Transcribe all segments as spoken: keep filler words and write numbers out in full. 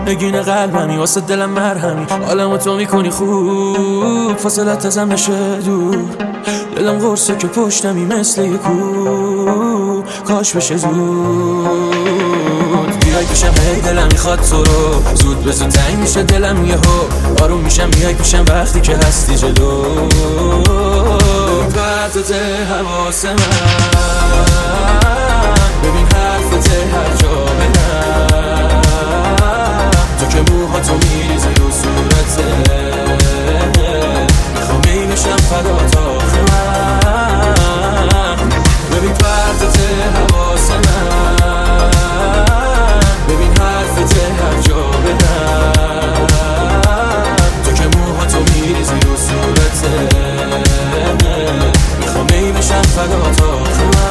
نگین قلبمی واسه دلم مرهمی، حالمو تو میکنی خوب، فاصلت ازم نشه دور. دلم قرصه که پشتمی مثل یه کو، کاش بشه زود. بیای پیشم هی دلم میخواد تو رو، زود به زود تنگ میشه دلم یهو، آروم میشم میای پیشم وقتی که هستی جلو. پرتت حواس من، ببین حرفت هر جا برم، تو که موهاتو میریزی رو صورته، میخوام ای بشم فدات آخه من. ببین پرتت حواس من، ببین حرفت هر جا برم، تو که موهاتو میریزی رو صورته، میخوام ای بشم فدات آخه من.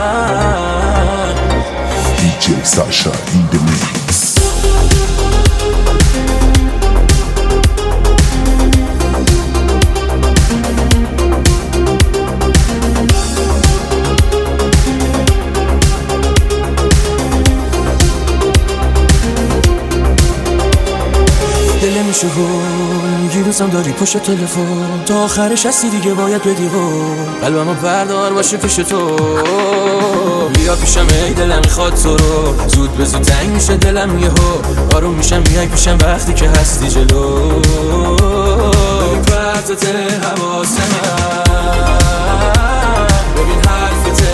دی جی Sasha in the mix. دل میشه گل گیروزم داری پشت تلفن، تا آخرش هستی دیگه باید بدی قول، قلبمو بردار باشه پیش تو. بیا پیشم ای دلم میخواد تو رو، زود به زود تنگ میشه دلم یهو، آروم میشم میای پیشم وقتی که هستی جلو. ببین پرتت حواس من، ببین حرفت